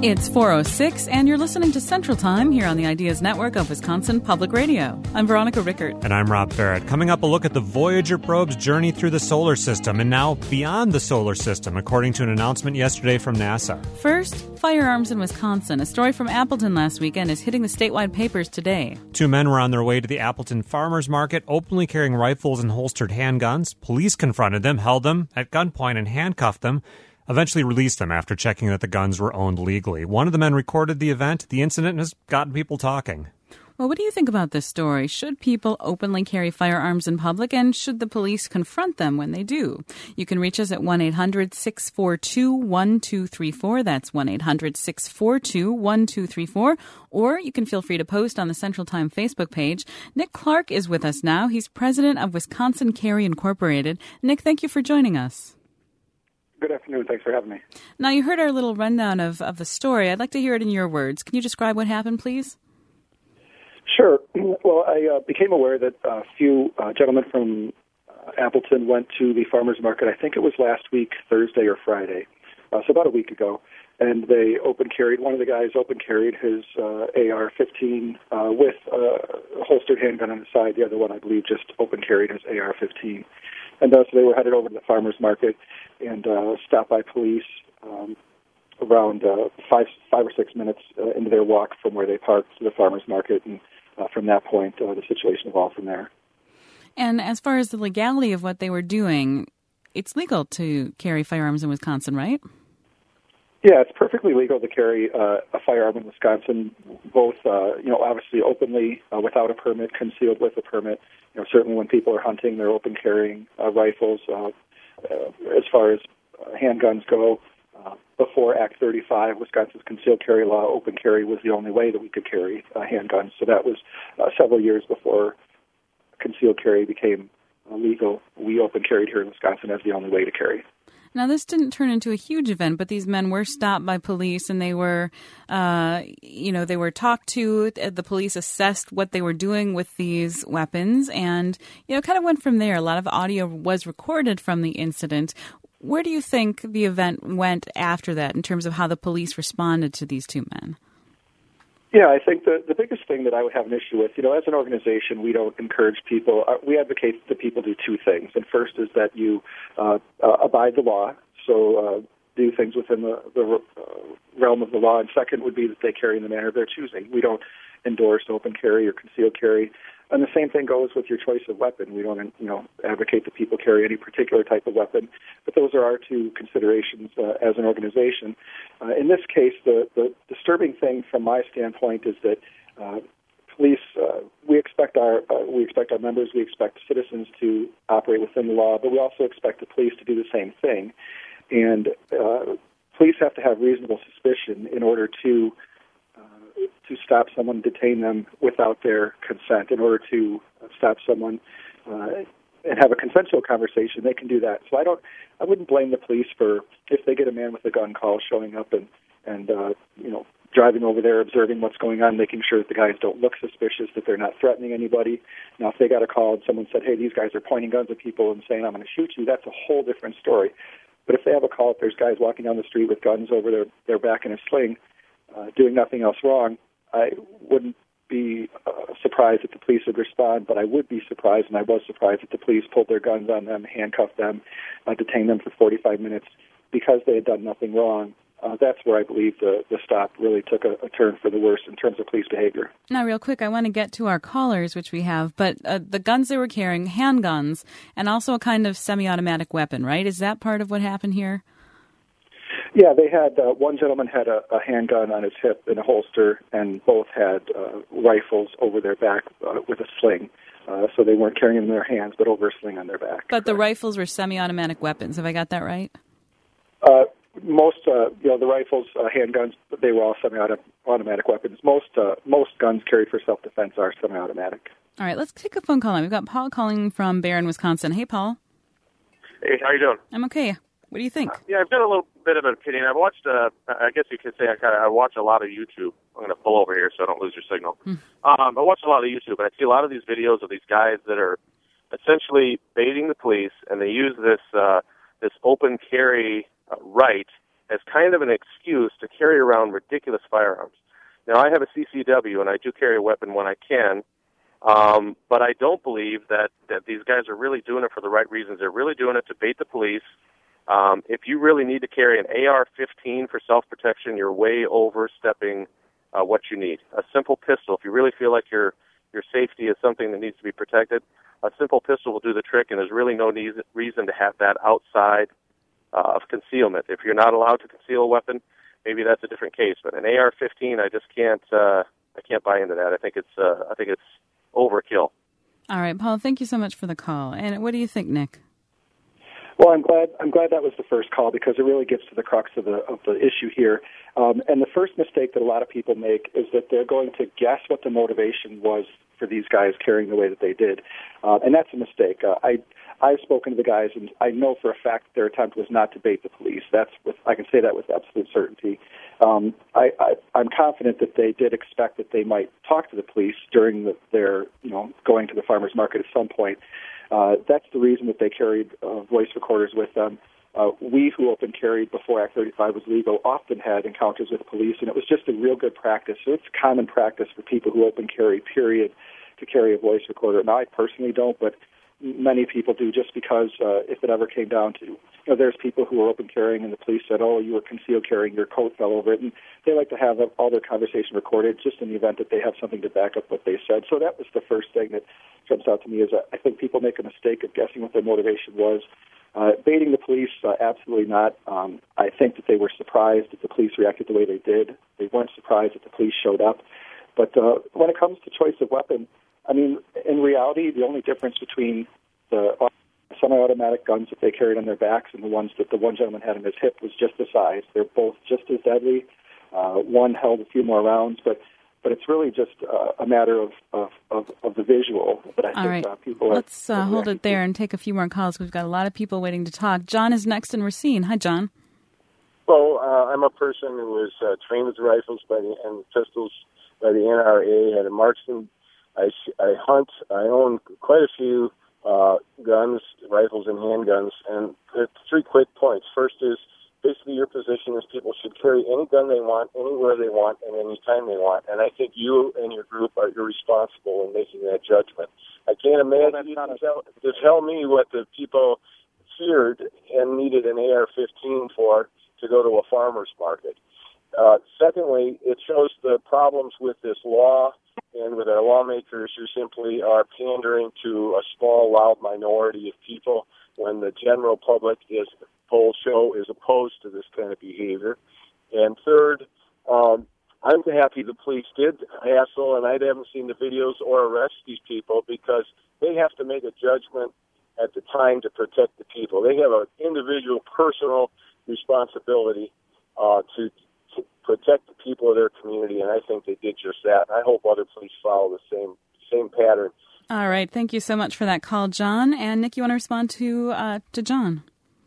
It's 4:06, and you're listening to Central Time here on the Ideas Network of Wisconsin Public Radio. I'm Veronica Rickert. And I'm Rob Barrett. Coming up, a look at the Voyager probe's journey through the solar system and now beyond the solar system, according to an announcement yesterday from NASA. First, firearms in Wisconsin. A story from Appleton last weekend is hitting the statewide papers today. Two men were on their way to the Appleton Farmers Market, openly carrying rifles and holstered handguns. Police confronted them, held them at gunpoint, and handcuffed them. Eventually released them after checking that the guns were owned legally. One of the men recorded the event. The incident has gotten people talking. Well, what do you think about this story? Should people openly carry firearms in public, and should the police confront them when they do? You can reach us at 1-800-642-1234. That's 1-800-642-1234. Or you can feel free to post on the Central Time Facebook page. Nick Clark is with us now. He's president of Wisconsin Carry Incorporated. Nick, thank you for joining us. Good afternoon. Thanks for having me. Now, you heard our little rundown of the story. I'd like to hear it in your words. Can you describe what happened, please? Sure. Well, I became aware that a few gentlemen from Appleton went to the farmers market. I think it was last week, Thursday or Friday, so about a week ago. And they one of the guys open-carried his AR-15 with a holstered handgun on the side. The other one, I believe, just open-carried his AR-15. And so they were headed over to the farmers market and stopped by police around 5 or 6 minutes into their walk from where they parked to the farmers market. And from that point, the situation evolved from there. And as far as the legality of what they were doing, it's legal to carry firearms in Wisconsin, right? Yeah, it's perfectly legal to carry a firearm in Wisconsin, both, obviously openly without a permit, concealed with a permit. Certainly when people are hunting, they're open carrying rifles. As far as handguns go, before Act 35, Wisconsin's concealed carry law, open carry was the only way that we could carry handguns. So that was several years before concealed carry became legal. We open carried here in Wisconsin as the only way to carry. Now, this didn't turn into a huge event, but these men were stopped by police, and they were, they were talked to. The police assessed what they were doing with these weapons, and kind of went from there. A lot of audio was recorded from the incident. Where do you think the event went after that, in terms of how the police responded to these two men? Yeah, I think the biggest thing that I would have an issue with, as an organization, we don't encourage people. We advocate that people do two things. And first is that you abide the law, so do things within the realm of the law. And second would be that they carry in the manner of their choosing. We don't endorse open carry or concealed carry. And the same thing goes with your choice of weapon. We don't, advocate that people carry any particular type of weapon. But those are our two considerations as an organization. In this case, the disturbing thing from my standpoint is that police, we expect our members, we expect citizens to operate within the law, but we also expect the police to do the same thing. And police have to have reasonable suspicion in order to stop someone, detain them without their consent. In order to stop someone and have a consensual conversation, they can do that. So I wouldn't blame the police for, if they get a man with a gun call, showing up and driving over there, observing what's going on, making sure that the guys don't look suspicious, that they're not threatening anybody. Now, if they got a call and someone said, hey, these guys are pointing guns at people and saying, I'm going to shoot you, that's a whole different story. But if they have a call, if there's guys walking down the street with guns over their back in a sling, doing nothing else wrong, I wouldn't be surprised if the police would respond, but I would be surprised, and I was surprised, if the police pulled their guns on them, handcuffed them, detained them for 45 minutes because they had done nothing wrong. That's where I believe the stop really took a turn for the worse in terms of police behavior. Now, real quick, I want to get to our callers, which we have, but the guns they were carrying, handguns, and also a kind of semi-automatic weapon, right? Is that part of what happened here? Yeah, they had, one gentleman had a handgun on his hip in a holster, and both had rifles over their back with a sling. So they weren't carrying them in their hands, but over a sling on their back. But the rifles were semi-automatic weapons. Have I got that right? Most, the rifles, handguns, they were all semi-automatic weapons. Most guns carried for self-defense are semi-automatic. All right, let's take a phone call. We've got Paul calling from Barron, Wisconsin. Hey, Paul. Hey, how you doing? I'm okay. What do you think? I've got a little bit of an opinion. I've watched, I guess you could say I watch a lot of YouTube. I'm going to pull over here so I don't lose your signal. I watch a lot of YouTube, and I see a lot of these videos of these guys that are essentially baiting the police, and they use this open carry right as kind of an excuse to carry around ridiculous firearms. Now, I have a CCW, and I do carry a weapon when I can, but I don't believe that these guys are really doing it for the right reasons. They're really doing it to bait the police. If you really need to carry an AR-15 for self-protection, you're way overstepping what you need. A simple pistol, if you really feel like your safety is something that needs to be protected, a simple pistol will do the trick, and there's really no reason to have that outside of concealment. If you're not allowed to conceal a weapon, maybe that's a different case. But an AR-15, I just can't. I can't buy into that. I think it's overkill. All right, Paul. Thank you so much for the call. And what do you think, Nick? Well, I'm glad that was the first call, because it really gets to the crux of the issue here. And the first mistake that a lot of people make is that they're going to guess what the motivation was for these guys carrying the way that they did, and that's a mistake. I've spoken to the guys, and I know for a fact their attempt was not to bait the police. I can say that with absolute certainty. I'm confident that they did expect that they might talk to the police during their going to the farmers market at some point. That's the reason that they carried voice recorders with them. We who open carried before Act 35 was legal often had encounters with the police, and it was just a real good practice. So it's common practice for people who open carry, period, to carry a voice recorder. Now, I personally don't, but many people do, just because if it ever came down to, there's people who are open carrying and the police said, oh, you were concealed carrying, your coat fell over it, and they like to have all their conversation recorded just in the event that they have something to back up what they said. So that was the first thing that jumps out to me, is I think people make a mistake of guessing what their motivation was. Baiting the police, absolutely not. I think that they were surprised that the police reacted the way they did. They weren't surprised that the police showed up. But when it comes to choice of weapon, I mean, in reality, the only difference between the semi-automatic guns that they carried on their backs and the ones that the one gentleman had in his hip was just the size. They're both just as deadly. One held a few more rounds, but it's really just a matter of the visual. But I think people Let's hold it there and take a few more calls. We've got a lot of people waiting to talk. John is next in Racine. Hi, John. Well, I'm a person who was trained with rifles and pistols by the NRA, had a marksman. I hunt. I own quite a few guns, rifles, and handguns. And three quick points. First is, basically your position is people should carry any gun they want, anywhere they want, and any time they want. And I think you and your group are irresponsible in making that judgment. I can't imagine you to tell me what the people feared and needed an AR-15 for to go to a farmer's market. Secondly, it shows the problems with this law and with our lawmakers who simply are pandering to a small, loud minority of people when the general public, as polls show, is opposed to this kind of behavior. And third, I'm happy the police did hassle, and I haven't seen the videos or arrest these people, because they have to make a judgment at the time to protect the people. They have an individual, personal responsibility to protect the people of their community, and I think they did just that. And I hope other police follow the same pattern. All right. Thank you so much for that call, John. And Nick, you want to respond to John?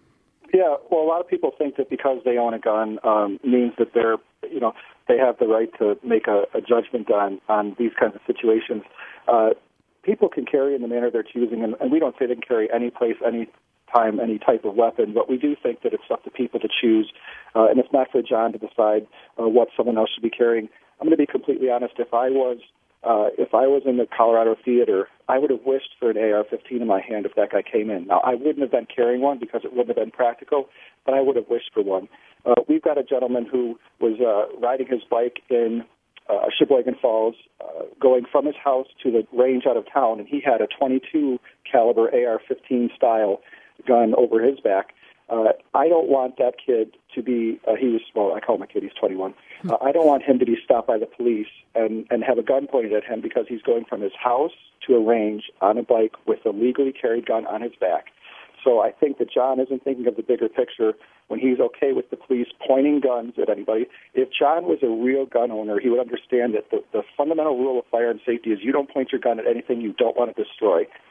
Yeah. Well, a lot of people think that because they own a gun means that they have the right to make a judgment on these kinds of situations. People can carry in the manner they're choosing, and we don't say they can carry any place, any time, any type of weapon, but we do think that it's up to people to choose, and it's not for John to decide what someone else should be carrying. I'm going to be completely honest. If I was in the Colorado theater, I would have wished for an AR-15 in my hand if that guy came in. Now, I wouldn't have been carrying one because it wouldn't have been practical, but I would have wished for one. We've got a gentleman who was riding his bike in Sheboygan Falls, going from his house to the range out of town, and he had a .22 caliber AR-15 style gun over his back. I don't want that kid to be, I call him a kid, he's 21. I don't want him to be stopped by the police and have a gun pointed at him because he's going from his house to a range on a bike with a legally carried gun on his back. So I think that John isn't thinking of the bigger picture when he's okay with the police pointing guns at anybody. If John was a real gun owner, he would understand that the fundamental rule of fire and safety is you don't point your gun at anything you don't want to destroy.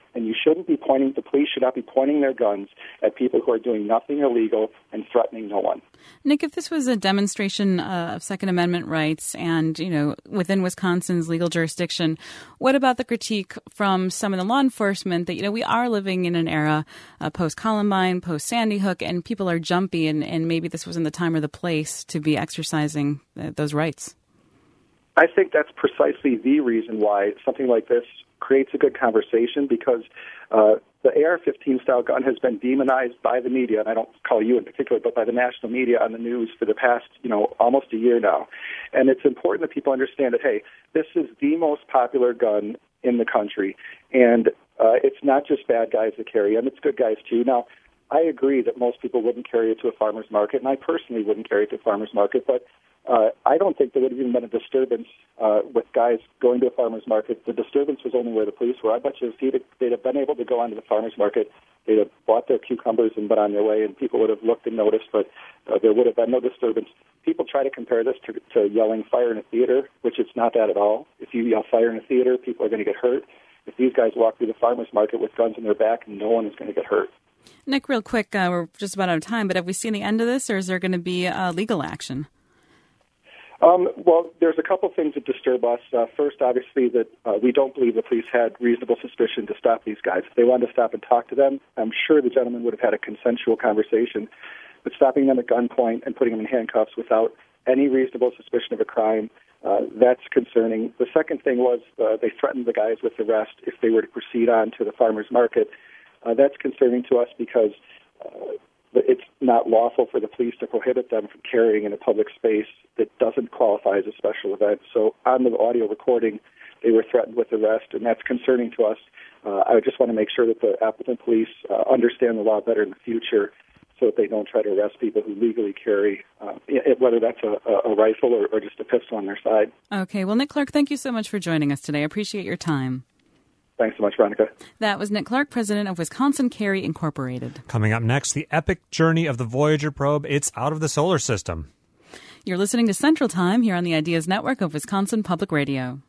and you shouldn't be pointing, the police should not be pointing their guns at people who are doing nothing illegal and threatening no one. Nick, if this was a demonstration of Second Amendment rights and, within Wisconsin's legal jurisdiction, what about the critique from some in the law enforcement that, we are living in an era post-Columbine, post-Sandy Hook, and people are jumpy, and maybe this wasn't the time or the place to be exercising those rights? I think that's precisely the reason why something like this creates a good conversation, because the AR-15 style gun has been demonized by the media, and I don't call you in particular, but by the national media on the news for the past, almost a year now. And it's important that people understand that, hey, this is the most popular gun in the country, and it's not just bad guys that carry them, it's good guys too. Now, I agree that most people wouldn't carry it to a farmer's market, and I personally wouldn't carry it to a farmer's market, but I don't think there would have even been a disturbance with guys going to a farmer's market. The disturbance was only where the police were. I bet you if they'd have been able to go onto the farmer's market, they'd have bought their cucumbers and been on their way, and people would have looked and noticed, but there would have been no disturbance. People try to compare this to yelling fire in a theater, which it's not that at all. If you yell fire in a theater, people are going to get hurt. If these guys walk through the farmer's market with guns in their back, no one is going to get hurt. Nick, real quick, we're just about out of time, but have we seen the end of this, or is there going to be legal action? Well, there's a couple things that disturb us. First, obviously, that we don't believe the police had reasonable suspicion to stop these guys. If they wanted to stop and talk to them, I'm sure the gentleman would have had a consensual conversation. But stopping them at gunpoint and putting them in handcuffs without any reasonable suspicion of a crime, that's concerning. The second thing was they threatened the guys with arrest if they were to proceed on to the farmer's market. That's concerning to us because it's not lawful for the police to prohibit them from carrying in a public space that doesn't qualify as a special event. So on the audio recording, they were threatened with arrest, and that's concerning to us. I just want to make sure that the Appleton police understand the law better in the future so that they don't try to arrest people who legally carry, whether that's a rifle or just a pistol on their side. Okay. Well, Nick Clark, thank you so much for joining us today. I appreciate your time. Thanks so much, Veronica. That was Nick Clark, president of Wisconsin Carry Incorporated. Coming up next, the epic journey of the Voyager probe. It's out of the solar system. You're listening to Central Time here on the Ideas Network of Wisconsin Public Radio.